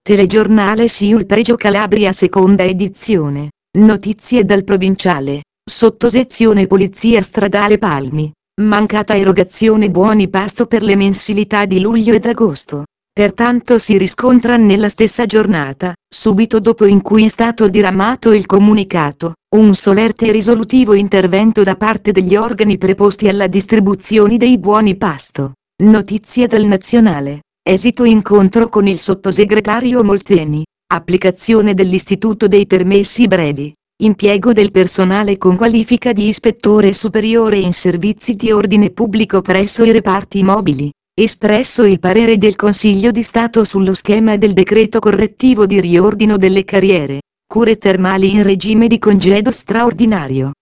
Telegiornale Siul Pregio Calabria seconda edizione. Notizie dal provinciale. Sottosezione Polizia Stradale Palmi. Mancata erogazione buoni pasto per le mensilità di luglio ed agosto. Pertanto si riscontra nella stessa giornata, subito dopo in cui è stato diramato il comunicato, un solerte e risolutivo intervento da parte degli organi preposti alla distribuzione dei buoni pasto. Notizie dal Nazionale. Esito incontro con il sottosegretario Molteni. Applicazione dell'istituto dei permessi brevi. Impiego del personale con qualifica di ispettore superiore in servizi di ordine pubblico presso i reparti mobili. Espresso il parere del Consiglio di Stato sullo schema del decreto correttivo di riordino delle carriere. Cure termali in regime di congedo straordinario.